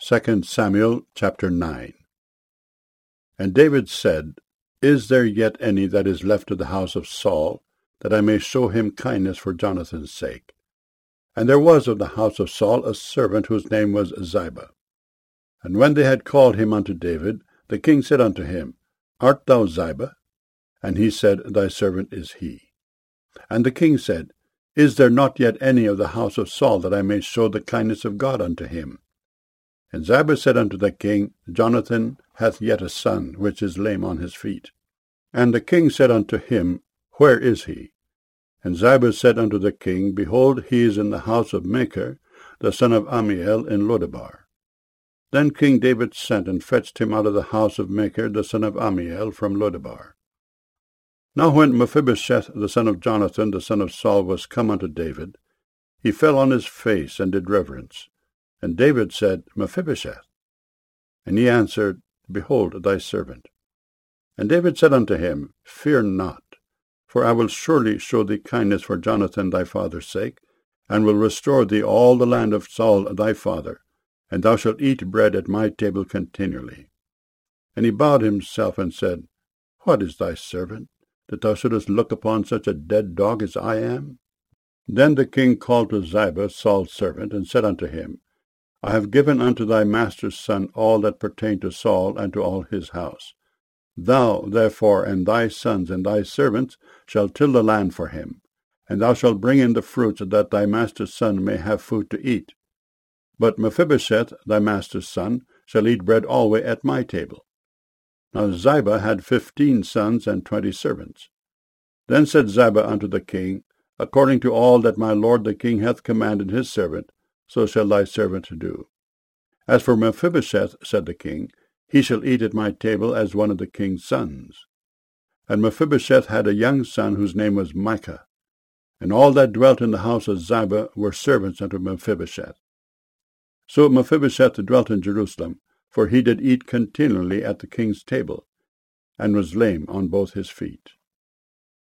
2 Samuel chapter 9. And David said, Is there yet any that is left of the house of Saul, that I may show him kindness for Jonathan's sake? And there was of the house of Saul a servant whose name was Ziba. And when they had called him unto David, the king said unto him, Art thou Ziba? And he said, Thy servant is he. And the king said, Is there not yet any of the house of Saul, that I may show the kindness of God unto him? And Ziba said unto the king, Jonathan hath yet a son, which is lame on his feet. And the king said unto him, Where is he? And Ziba said unto the king, Behold, he is in the house of Machir, the son of Ammiel, in Lodebar. Then King David sent and fetched him out of the house of Machir, the son of Ammiel, from Lodebar. Now when Mephibosheth, the son of Jonathan, the son of Saul, was come unto David, he fell on his face and did reverence. And David said, Mephibosheth. And he answered, Behold thy servant. And David said unto him, Fear not, for I will surely show thee kindness for Jonathan thy father's sake, and will restore thee all the land of Saul thy father, and thou shalt eat bread at my table continually. And he bowed himself and said, What is thy servant, that thou shouldest look upon such a dead dog as I am? Then the king called to Ziba, Saul's servant, and said unto him, I have given unto thy master's son all that pertained to Saul and to all his house. Thou, therefore, and thy sons and thy servants shall till the land for him, and thou shalt bring in the fruits, that thy master's son may have food to eat. But Mephibosheth, thy master's son, shall eat bread alway at my table. Now Ziba had 15 sons and 20 servants. Then said Ziba unto the king, According to all that my lord the king hath commanded his servant, so shall thy servant do. As for Mephibosheth, said the king, he shall eat at my table as one of the king's sons. And Mephibosheth had a young son whose name was Micah. And all that dwelt in the house of Ziba were servants unto Mephibosheth. So Mephibosheth dwelt in Jerusalem, for he did eat continually at the king's table, and was lame on both his feet.